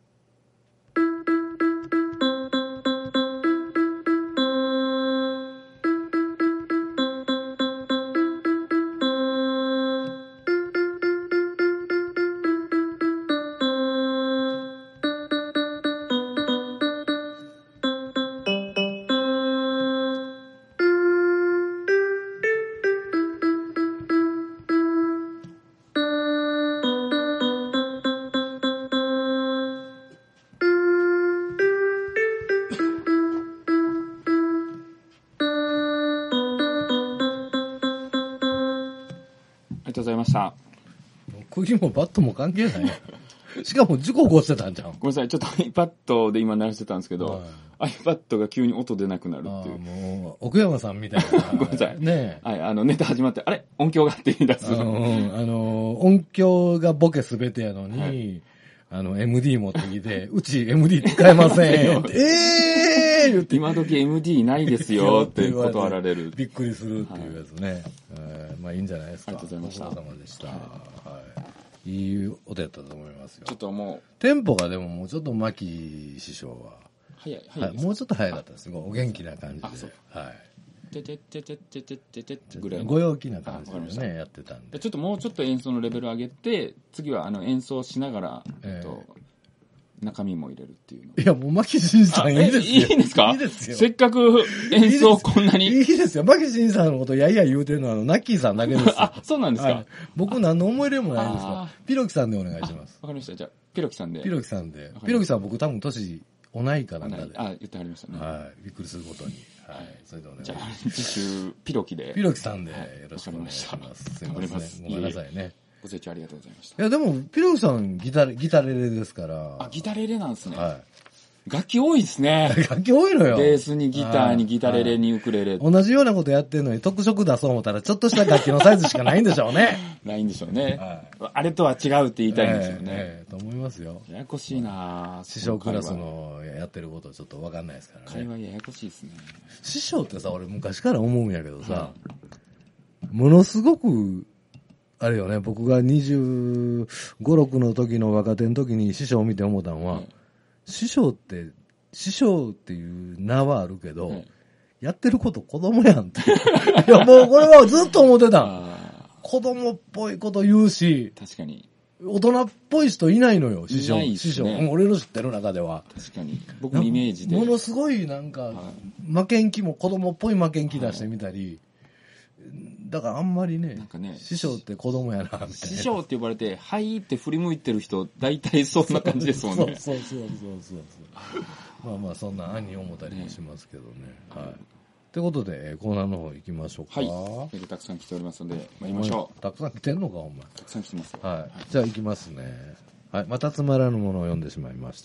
ありがとうございました。 釘もバットも関係ない。しかも事故起こしてたんじゃん。 ごめんなさい、ちょっと iPad で今鳴らしてたんですけど、iPad が急に音出なくなるっていう。 もう、奥山さんみたいな。 ごめんなさい。 ねはい、ネタ始まって、あれ音響がって言い出す。 音響がボケすべてやのに、MD 持ってきて、うち MD 使えません。言って。 今時 MD ないですよって断られる。 びっくりするっていうやつね。まあいいんじゃないですか。 ありがとうございました。 ご苦労様でした。いい音やったと思いますよ。 ちょっともう。 テンポがでももうちょっと牧師匠は。 早い。 もうちょっと早かったです。お元気な感じで。はい。ぐらい。ご陽気な感じでね、やってたんで。 ちょっともうちょっと演奏のレベル上げて、次は演奏しながら、中身も入れるっていうの。 いや、もう牧伸二さんいいですよ。 いいんですか？ いいですよ。 せっかく演奏こんなに。 いいですよ。牧伸二さんのことやいや言うてるのはナッキーさんだけですよ。 そうなんですか？ 僕何の思い入れもないんですか？ピロキさんでお願いします。 わかりました。じゃあ、ピロキさんで。 ピロキさんで。ピロキさんは僕多分年同いかなんかで。 言ってはりましたね。 はい。びっくりすることに。はい。それでお願いします。 じゃあ、次週、ピロキで。 ピロキさんでよろしくお願いします。すいません。ごめんなさいね。 ご清聴ありがとうございました。 いや、でも、ピロキさんギタレレですから。 ギタレレなんですね。 はい。 楽器多いですね。 楽器多いのよ。 ベースにギターにギタレレにウクレレ。 同じようなことやってるのに特色出そう思ったら、ちょっとした楽器のサイズしかないんでしょうね。 ないんでしょうね。あれとは違うって言いたいんでしょうね。 と思いますよ。 ややこしいな師匠クラスのやってることちょっとわかんないですからね。 会話ややこしいですね。 師匠ってさ、俺昔から思うんやけどさ、ものすごく、あれよね、僕が25、6の時の若手の時に師匠を見て思ったのは、 師匠っていう名はあるけど、やってること子供やんって。いや、もうこれはずっと思ってた。子供っぽいこと言うし、 確かに。 大人っぽい人いないのよ、師匠。 いないですね、 師匠。俺の知ってる中では。 確かに。僕のイメージで。 ものすごいなんか、負けん気も子供っぽい負けん気出してみたり、だからあんまりね、 なんかね、 師匠って子供やな、みたいな。 師匠って呼ばれて、はいって振り向いてる人、大体そんな感じですもんね。 そう。まあまあ、そんな案に思ったりもしますけどね。はい。ということで、コーナーの方行きましょうか。はい。 メールたくさん来ておりますので、参りましょう。たくさん来てんのか、お前。 たくさん来てますよ。 はい。じゃあ行きますね。はい。またつまらぬものを読んでしまいました。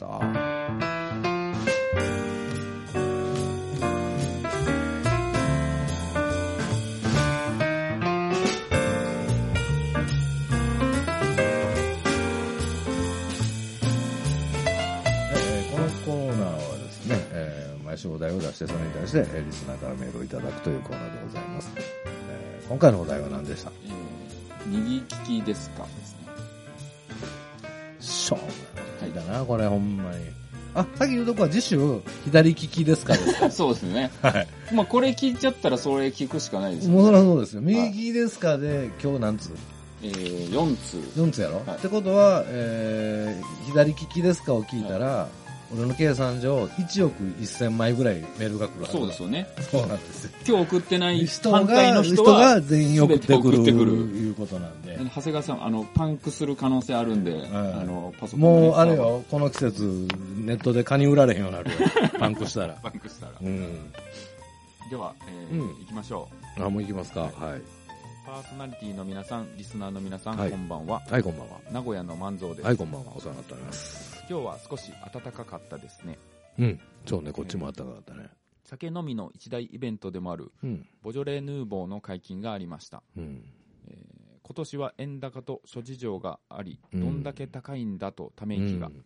毎週お題を出して、それに対して、リスナーからメールをいただくというコーナーでございます。今回のお題は何でした？ 右利きですかですね。 しょうがないだな、これほんまに。あ、さっき言うとこは次週、左利きですかですか？ そうですね。はい。まあこれ聞いちゃったらそれ聞くしかないですよね。もうそりゃそうですよ。右利きですかで、今日何通 ？4通。 4通やろ、ってことは、左利きですかを聞いたら、俺の計算上、1億1000枚ぐらいメールが来るはず。 そうですよね。 そうなんですよ。 今日送ってない反対の人が全員送ってくるということなんで。 長谷川さん、パンクする可能性あるんで、 パソコンもう、あれよ、この季節、ネットでカニ売られへんようになるよ。パンクしたら。 パンクしたら。 うん。 では、行きましょう。 もう行きますか。はい。 パーソナリティの皆さん、リスナーの皆さん、こんばんは。 はい、こんばんは。 名古屋の万蔵です。 はい、こんばんは。お世話になっております。 今日は少し暖かかったですね。 うん。そうね、こっちも暖かかったね。 酒飲みの一大イベントでもある、ボジョレ・ヌーボーの解禁がありました。今年は円高と諸事情があり、どんだけ高いんだとため息が、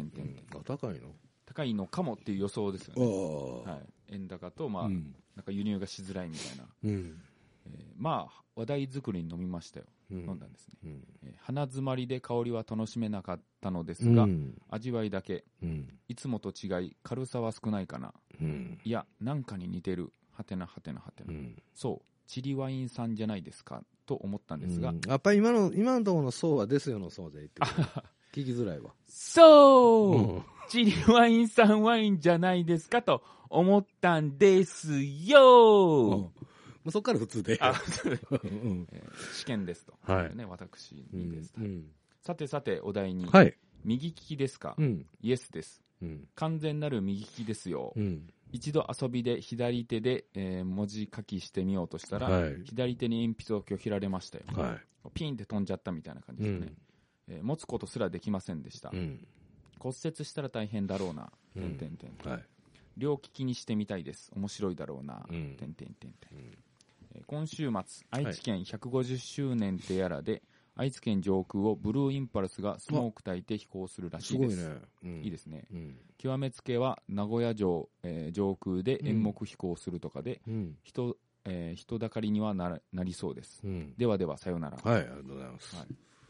高いのかもっていう予想ですよね。はい。円高と、なんか輸入がしづらいみたいな。まあ、話題作りに飲みましたよ。飲んだんですね。鼻詰まりで香りは楽しめなかったのですが、味わいだけ、いつもと違い軽さは少ないかな。いや、なんかに似てる。はてなはてなはてな。そう、チリワインさんじゃないですか、と思ったんですが。 やっぱり今のところのそうはですよのそうで言って聞きづらいわ。 そう、チリワインさんワインじゃないですかと思ったんですよ。 そっから普通で。 試験ですと。ね、私にです。さて、お題に。右利きですか？イエスです。完全なる右利きですよ。一度遊びで左手で文字書きしてみようとしたら、左手に鉛筆を拒否られましたよ。ピンって飛んじゃったみたいな感じですね。持つことすらできませんでした。骨折したら大変だろうな。両利きにしてみたいです。面白いだろうな。今週末、愛知県150周年ってやらで、愛知県上空をブルーインパルスがスモーク焚いて飛行するらしいです。すごいね。いいですね。極めつけは名古屋城、上空で演目飛行するとかで、人だかりにはなりそうです。ではでは、さようなら。 はい、ありがとうございます。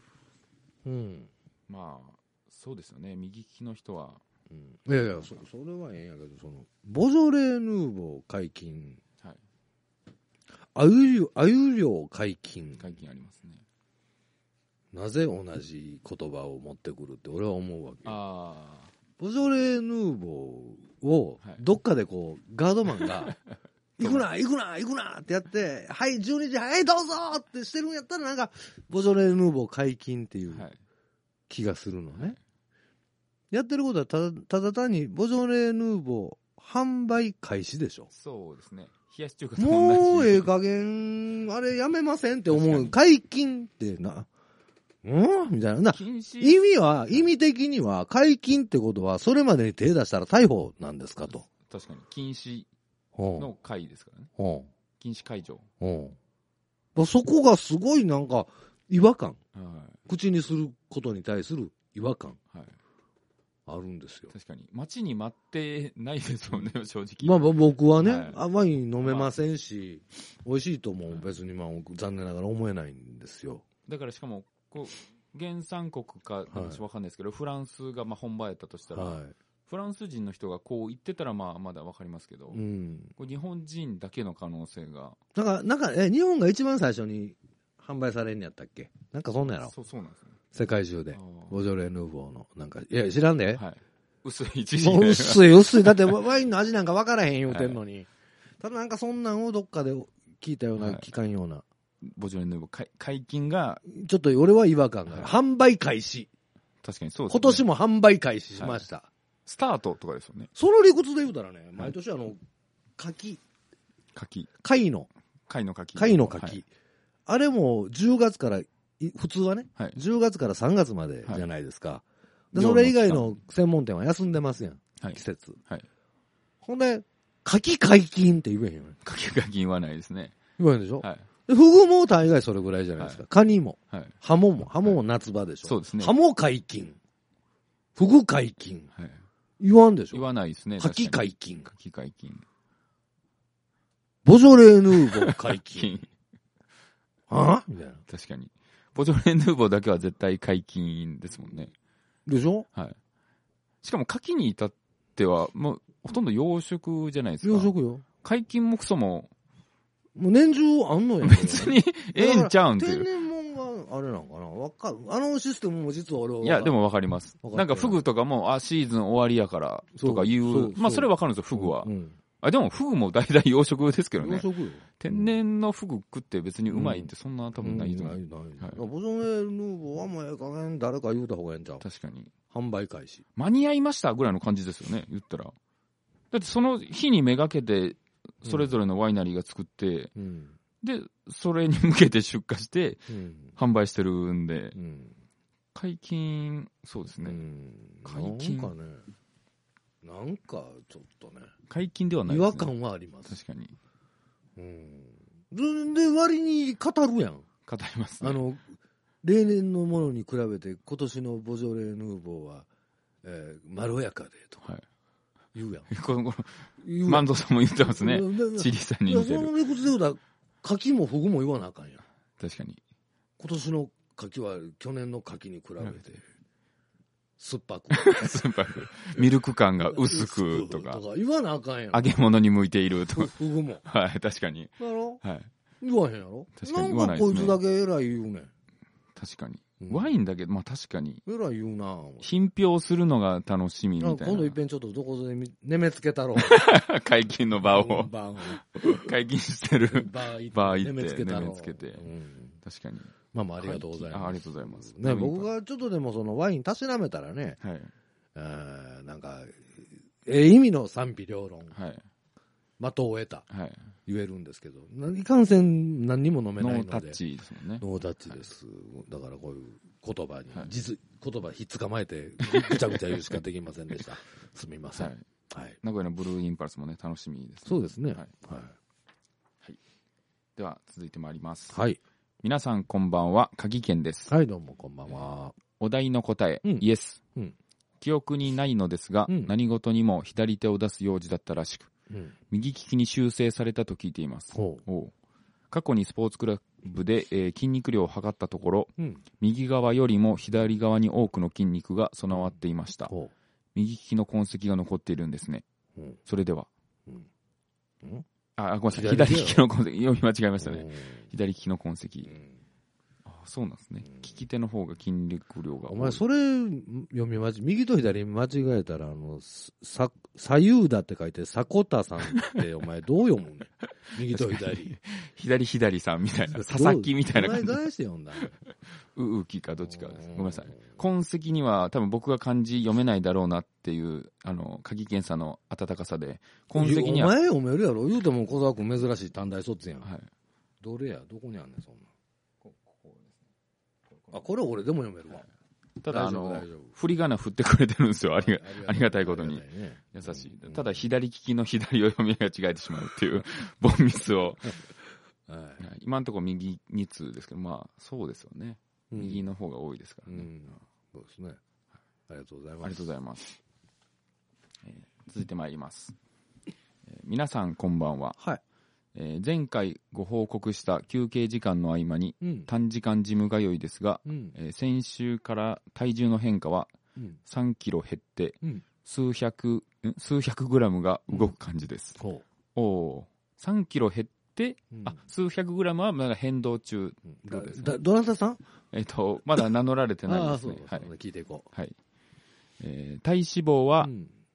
まあ、そうですよね。右利きの人は。 いやいや、それはええんやけど、ボジョレ・ヌーボー解禁。あゆ漁解禁。 解禁ありますね。 なぜ同じ言葉を持ってくるって俺は思うわけよ。ボジョレ・ヌーボーをどっかでガードマンが行くなってやって、はい、12時、はい、どうぞってしてるんやったらなんか、ボジョレ・ヌーボー解禁っていう気がするのね。やってることはただ単にボジョレ・ヌーボー販売開始でしょ。 そうですね。冷やし中華と同じ。 もうええ加減、あれやめませんって思う。解禁ってみたいな。意味的には、解禁ってことは、それまでに手出したら逮捕なんですかと。 確かに。禁止の解ですからね。禁止解除。 そこがすごいなんか、違和感。口にすることに対する違和感。あるんですよ。 確かに。待ちに待ってないですもんね、正直。 まあ僕はね、ワイン飲めませんし、美味しいとも別に残念ながら思えないんですよ。 だからしかも、原産国か、私わかんないですけど、フランスが本場やったとしたら、 フランス人の人がこう言ってたらまだわかりますけど、これ日本人だけの可能性が。 なんか日本が一番最初に販売されんのやったっけ？なんかそんなんやろ？ そうなんですね。 世界中で。ボジョレ・ヌーボーの。なんか、いや、知らんで？ はい。薄い一時期。薄い。だってワインの味なんか分からへん言うてんのに。はい、ただなんかそんなんをどっかで聞いたような、聞かんような。 ボジョレ・ヌーボー、解禁が。 ちょっと俺は違和感がある。販売開始。 確かにそうですね。 今年も販売開始しました。 スタートとかですよね。 その理屈で言うたらね、毎年貝の柿。あれも10月から、普通はね、10月から3月までじゃないですか。でそれ以外の専門店は休んでますやん。季節。ほんで、柿解禁って言えへんよね。 柿解禁言わないですね。 言わへんでしょ？でフグも大概それぐらいじゃないですか。カニも。ハモも夏場でしょ。 そうですね。 ハモ解禁。フグ解禁。言わんでしょ？ 言わないですね。 柿解禁。 柿解禁。 ボジョレ・ヌーボー解禁。みたいな。 確かに。ボジョレ・ヌーボーだけは絶対解禁ですもんね。 でしょ？ はい。しかも柿に至っては、もうほとんど養殖じゃないですか。 養殖よ。 解禁もクソも。 もう年中あんのやん。 別にええんちゃうんっていう。 天然物があれなんかな？わかる。あのシステムも実は俺は。 いや、でもわかります。なんかフグとかも、シーズン終わりやからとか言う。まあそれわかるんですよ、フグは。でもフグも大体養殖ですけどね。 養殖よ。 天然のフグ食って別にうまいってそんな多分ないと思う。 ボジョレ・ヌーボーはもうええ加減誰か言うた方がええんちゃう？ 確かに。 販売開始。 間に合いましたぐらいの感じですよね、言ったら。だってその日にめがけて、それぞれのワイナリーが作って、で、それに向けて出荷して、販売してるんで、解禁、そうですね。解禁。 なんかちょっとね。 解禁ではないですね。 違和感はあります。 確かに。 で、割に語るやん。 語りますね。 例年のものに比べて今年のボジョレ・ヌーボーは、まろやかでと。言うやん。 万藤さんも言ってますね。チリさんに似てる。 その理屈で言うたら、柿もフグも言わなあかんやん。 確かに。 今年の柿は去年の柿に比べて、酸っぱく。 ミルク感が薄くとか。 言わなあかんやん。 揚げ物に向いているとか。 フグも。 はい、確かに。 だろ？ はい。 言わへんやろ？ 確かに言わないですね。 なんかこいつだけ偉い言うねん。 確かに。ワインだけ、まあ確かに。 偉い言うな。 品評するのが楽しみみたいな。 今度いっぺんちょっとどこで寝めつけたろう。解禁の場を。解禁してる場行って寝めつけて。確かに。 まあありがとうございます。 ありがとうございます。 ね、僕がちょっとでもそのワインたしなめたらね、なんか、意味の賛否両論。的を得た。言えるんですけど、いかんせん何にも飲めないので。 ノータッチですもんね。 ノータッチです。だからこういう言葉に、言葉ひっ捕まえて、ぐちゃぐちゃ言うしかできませんでした。すみません。 名古屋のブルーインパルスもね、楽しみです。 そうですね。 では、続いてまいります。 はい。 皆さんこんばんは、鍵健です。 はい、どうもこんばんは。 お題の答え、イエス。記憶にないのですが、何事にも左手を出す用事だったらしく、右利きに修正されたと聞いています。過去にスポーツクラブで、筋肉量を測ったところ、右側よりも左側に多くの筋肉が備わっていました。右利きの痕跡が残っているんですね。それでは。ごめんなさい。左利きの痕跡。読み間違えましたね。左利きの痕跡。そうなんですね。利き手の方が筋肉量が多い。 お前それ読み右と左間違えたら左右だって書いて迫田さんってお前どう読むねん。右と左。 左さんみたいな。佐々木みたいな感じ。 お前どうして読んだうきかどっちかです。ごめんなさい。痕跡には多分僕が漢字読めないだろうなっていう、鍵健さんの温かさで。痕跡には。 お前読めるやろ。言うても小沢君珍しい短大卒やん。どれやどこにあんねんそんな。これ俺でも読めるわ。 ただ振り仮名振ってくれてるんですよ。ありがたいことに。優しい。ただ左利きの左を読み間違えてしまうっていうボンミスを。今のところ右2通ですけど、まあそうですよね。右の方が多いですからね。 そうですね。ありがとうございます。 ありがとうございます。続いてまいります。皆さんこんばんは。 はい。 前回ご報告した休憩時間の合間に短時間ジム通いですが、先週から体重の変化は3キロ減って数百グラムが動く感じです。お3キロ減って、数百グラムはまだ変動中ですね。 どなたさん？ まだ名乗られてないですね。 はい、聞いていこう。 はい。体脂肪は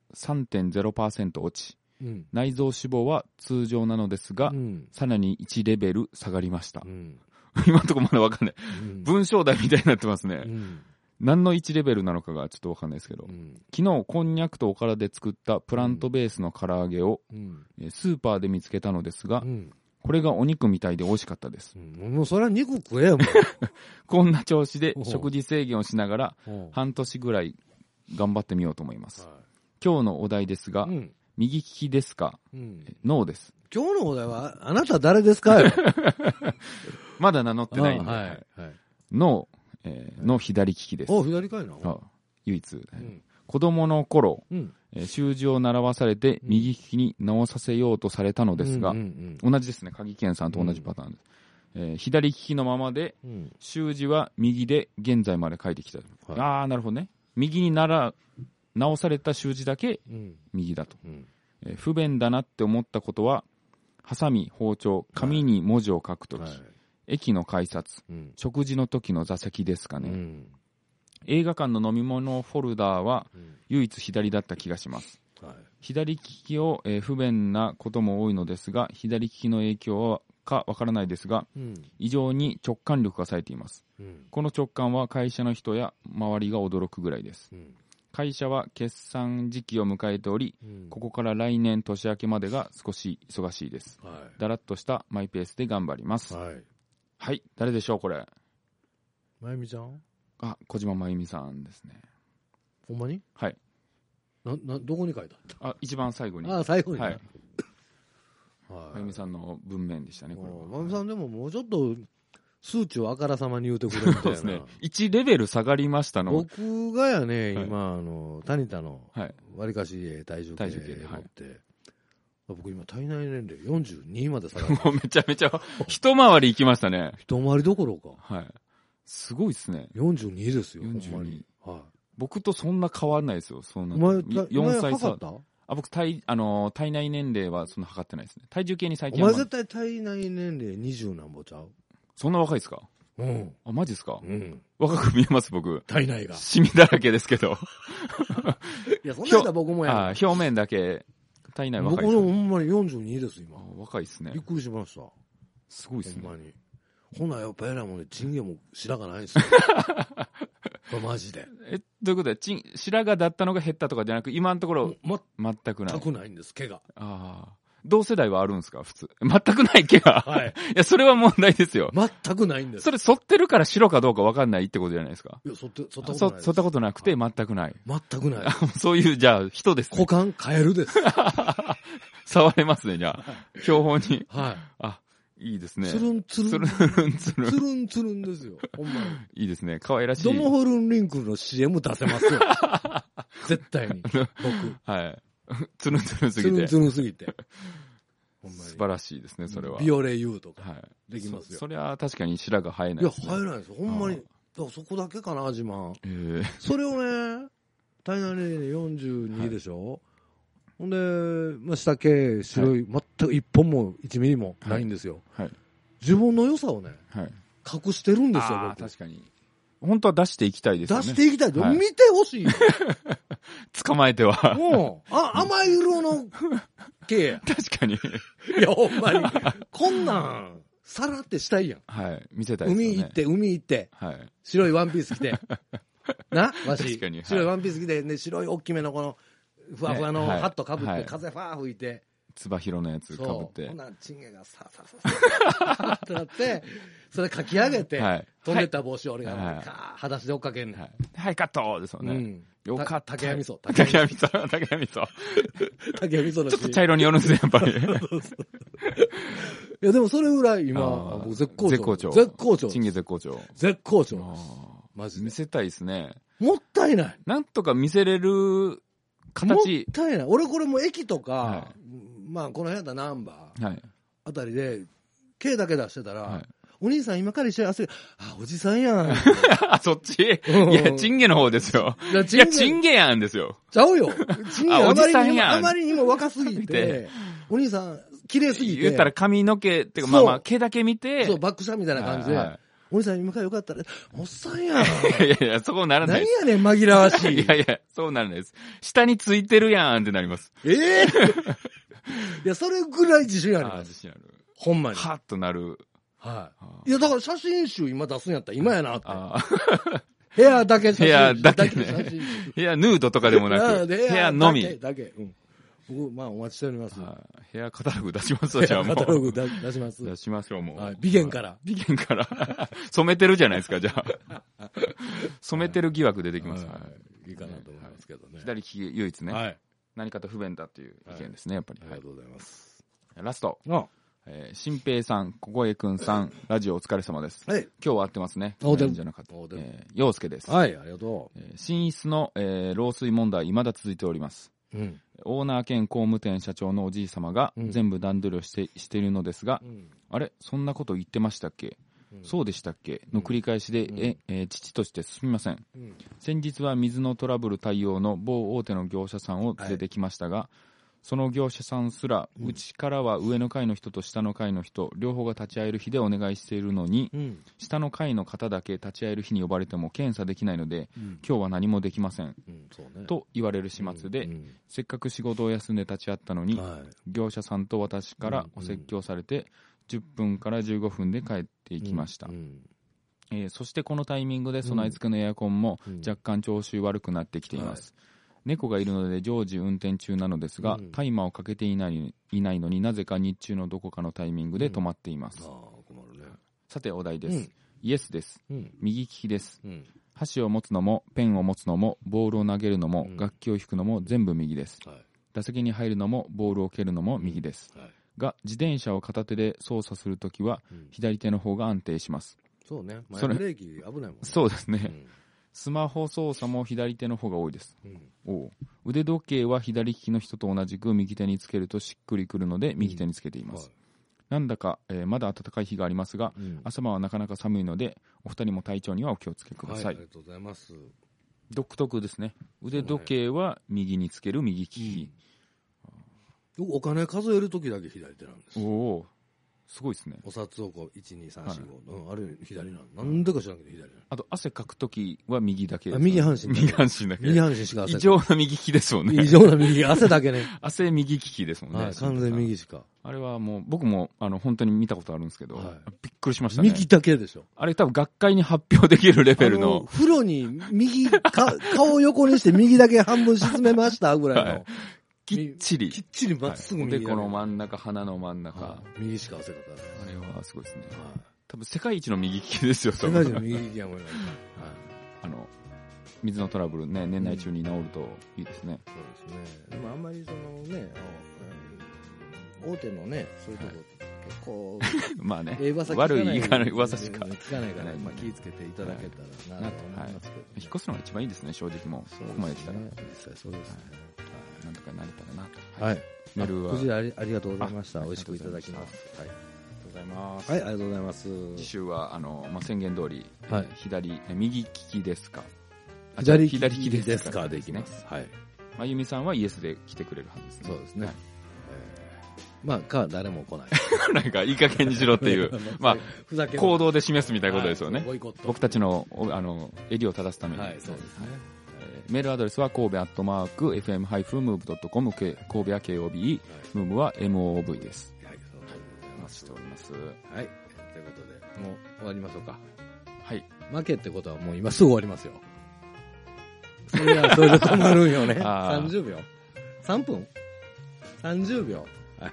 3.0% 落ち、内臓脂肪は通常なのですが、さらに1レベル下がりました。今のところまだわかんない。文章題みたいになってますね。何の1レベルなのかがちょっとわかんないですけど、昨日こんにゃくとおからで作ったプラントベースの唐揚げを、スーパーで見つけたのですが、これがお肉みたいで美味しかったです。 もうそれは肉食えよ、もう。 こんな調子で食事制限をしながら、半年ぐらい頑張ってみようと思います。今日のお題ですが、右利きですか？ノーです。 今日のお題は、あなた誰ですかよ。 まだ名乗ってないんで。ノー。の左利きです。 左かいな。 唯一。子供の頃、習字を習わされて右利きに直させようとされたのですが、同じですね、鍵健さんと同じパターンです。左利きのままで、習字は右で現在まで書いてきた。なるほどね。右に直された習字だけ右だと。不便だなって思ったことは、ハサミ、包丁、紙に文字を書くとき、駅の改札、食事の時の座席ですかね。映画館の飲み物フォルダーは唯一左だった気がします。左利きを、不便なことも多いのですが、左利きの影響かわからないですが、異常に直感力が冴えています。この直感は会社の人や周りが驚くぐらいです。会社は決算時期を迎えており、ここから来年年明けまでが少し忙しいです。だらっとしたマイペースで頑張ります。はい、誰でしょうこれ。 まゆみちゃん？ 小島まゆみさんですね。 ほんまに？ はい。 どこに書いてあった？ 一番最後に。 最後に。 はい。まゆみさんの文面でしたね、これは。 まゆみさんでももうちょっと、数値をあからさまに言うてくれるみたいな。そうですね。 1レベル下がりましたの。 僕がやね、今、タニタの、わりかし体重計で持って、僕今体内年齢42まで下がる。 もうめちゃめちゃ一回り行きましたね。 一回りどころか。 はい。すごいですね。 42ですよ。 42。はい。僕とそんな変わんないですよ。そんな。 4歳差。 僕体内年齢はそんな測ってないですね。体重計に最近お前絶対体内年齢20何歩ちゃう？ そんな若いですか？マジですか？若く見えます僕。 体内が。 シミだらけですけど。 いや、そんなんだ僕もや。 表面だけ。体内若いです。 僕ほんまに42です、今。 若いですね。 びっくりしました。 すごいですね。 ほんまに。ほな、やっぱ偉いもんね、チンゲも白がないですよ。これマジで。 どういうことで、白髪だったのが減ったとかじゃなく、今のところ、全くない。 全くないんです、毛が。 同世代はあるんですか普通。全くない毛が。はい。いや、それは問題ですよ。 全くないんです。 それ、剃ってるから白かどうか分かんないってことじゃないですか。 いや、剃ったことないです。 剃ったことなくて、全くない。 全くない。 そういう、じゃあ、人ですね。 股間カエルです。 触れますね、じゃあ。標本に。はい。いいですね。 つるんつるん。 つるんつるん。 つるんつるんですよ。ほんまに。 いいですね。可愛らしい。 ドモホルンリンクルの CM 出せますよ。絶対に。僕。 はい。つるんつるんすぎて。 つるんつるんすぎて。 素晴らしいですね、それは。 ビオレ U とか。できますよ。 それは確かに白が生えないですね。 いや、生えないですよ。ほんまに。そこだけかな、自慢。それをね、体内年齢42でしょ？ほんで、下毛、白い、全く一本も1ミリもないんですよ。自分の良さをね、隠してるんですよ、僕。 確かに。本当は出していきたいですよね。 出していきたい。見てほしい。 捕まえては。 もう、甘い色の毛。 確かに。 いや、ほんまに。こんなん、さらってしたいやん。 はい。見せたいですね。 海行って。はい。白いワンピース着て。なわし。 確かに。 白いワンピース着て、ね、白い大きめのこの、ふわふわのハットかぶって、風ファー吹いて。 つば広のやつかぶって。 ほな、チンゲがさってなって、それかき上げて、飛んでった帽子を俺が、裸足で追っかけんねん。 はい、カットですよね。よかった。 竹やみそ。 竹やみそ。竹やみその。ちょっと茶色によるんですね、やっぱり。いや、でもそれぐらい今、絶好調。絶好調。 チンゲ絶好調。 絶好調。マジで。 見せたいですね。 もったいない。 なんとか見せれる形。 もったいない。俺これも駅とか、まあこの辺だったらナンバーあたりで、K だけ出してたら、 お兄さん今から一緒に遊び、おじさんやん。 そっちいや、チンゲの方ですよ。いや、チンゲやんですよ。 ちゃうよ。チンゲおじさんやん。 あまりにも若すぎて、お兄さん、綺麗すぎて。 言ったら髪の毛、ってかまあまあ、毛だけ見て。 そう、バックしたみたいな感じで。お兄さん今からよかったら、おっさんやん。 いやいや、そこならないです。 何やねん、紛らわしい。 いやいや、そうならないです。下についてるやんってなります。 いや、それぐらい自信ある。 自信ある。 ほんまに。 はっとなる。 はい。いや、だから写真集今出すんやったら今やなって。部屋だけ写真集。 部屋だけね。部屋ヌードとかでもなく、部屋のみ。 だけ。僕、まあ、お待ちしております。 部屋カタログ出しますじゃあもう。 カタログ出します。 出しましょう、もう。 美源から。 美源から。染めてるじゃないですか、じゃあ。染めてる疑惑出てきます。 いいかなと思いますけどね。 左利き唯一ね。何かと不便だという意見ですね、やっぱり。 ありがとうございます。 ラスト。新平さん、ここえくんさん、ラジオお疲れ様です。今日は会ってますね。じゃなかった。陽介です。 はい、ありがとう。 寝室の漏水問題、未だ続いております。オーナー兼工務店社長のおじい様が全部段取りをしているのですが、あれそんなこと言ってましたっけ、そうでしたっけの繰り返しで、父としてすみません、先日は水のトラブル対応の某大手の業者さんを連れてきましたが、その業者さんすら、うちからは上の階の人と下の階の人、両方が立ち会える日でお願いしているのに、下の階の方だけ立ち会える日に呼ばれても検査できないので、今日は何もできません、と言われる始末で、せっかく仕事を休んで立ち会ったのに、業者さんと私からお説教されて、10分から15分で帰っていきました。そしてこのタイミングで備え付けのエアコンも若干調子悪くなってきています。猫がいるので常時運転中なのですが、タイマーをかけていないのになぜか日中のどこかのタイミングで止まっています。さてお題です。イエスです。右利きです。箸を持つのもペンを持つのもボールを投げるのも楽器を弾くのも全部右です。打席に入るのもボールを蹴るのも右です。が自転車を片手で操作するときは左手の方が安定します。 そうね。前ブレーキ危ないもんね。 そうですね。スマホ操作も左手の方が多いです。腕時計は左利きの人と同じく右手につけるとしっくりくるので右手につけています。なんだか、まだ暖かい日がありますが、朝晩はなかなか寒いのでお二人も体調にはお気をつけください。 ありがとうございます。 独特ですね。腕時計は右につける右利き。 お金数えるときだけ左手なんです。 すごいですね。 お札をこう、1、2、3、4、5。あれ、左なの。なんでか知らんけど左なの。 あと、汗かくときは右だけです。 右半身だけ。 右半身だけ。 右半身しか汗。 異常な右利きですもんね。 異常な右、汗だけね。 汗右利きですもんね。 完全右しか。 あれはもう、僕も、本当に見たことあるんですけど、びっくりしましたね。 右だけでしょ。 あれ多分学会に発表できるレベルの。 風呂に顔を横にして右だけ半分沈めましたぐらいの。 きっちりまっすぐ右。 で、この真ん中、鼻の真ん中。 右しか汗かかない。 あれはすごいですね。多分世界一の右利きですよ、 世界一の右利きやもんね。 水のトラブルね、年内中に治るといいですね。 そうですね。でもあんまりそのね、大手のね、そういうとこ結構、 まあね、悪い言い方の噂しか聞かないから、気をつけていただけたらなと思いますけど。 引っ越すのが一番いいですね、正直もう。ここまで来たら。 実際そうですね。 なんとかなれたらなと。 はい。 メールは。 くじありがとうございました。美味しくいただきます。 はい。ありがとうございます。 はい、ありがとうございます。 次週は、宣言通り、右利きですか。 左利きですかでいきます。はい。 まゆみさんはイエスで来てくれるはずですね。 そうですね。まあ、誰も来ない。 なんか、いい加減にしろっていう、まあ、行動で示すみたいなことですよね。僕たちの、襟を正すために。 はい、そうですね。 メールアドレスは神戸@fm-move.com、神戸は KOBE、ムーブは MOV です。 はい、 お待ちしております。 はい。ということで、もう終わりましょうか。 はい。 負けってことはもう今すぐ終わりますよ。それで止まるんよね。30秒。3分 ?30 秒。はい。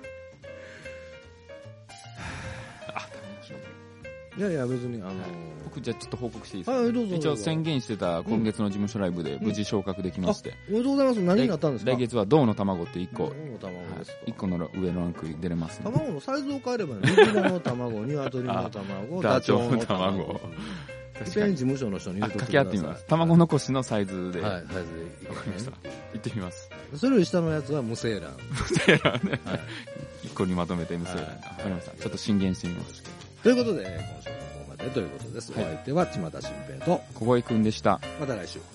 いやいや、別に、 僕、じゃあちょっと報告していいですか？ はい、どうぞ。 一応宣言してた今月の事務所ライブで無事昇格できまして。 おめでとうございます。何になったんですか？ 来月は銅の卵って1個。 銅の卵ですか。 1個の上のランク出れます。 卵のサイズを変えればね、リビナの卵、鶏の卵、ダチョウの卵。確かに事務所の人に言うと掛け合ってみます。卵残しのサイズで。 はい、サイズで。 わかりました。行ってみます。 それより下のやつは無精卵。 無精卵ね。1個にまとめて無精卵。わかりました。ちょっと進言してみます。 ということで、今週はここまでということです。お相手は、千田新平と、 小声くんでした。 また来週。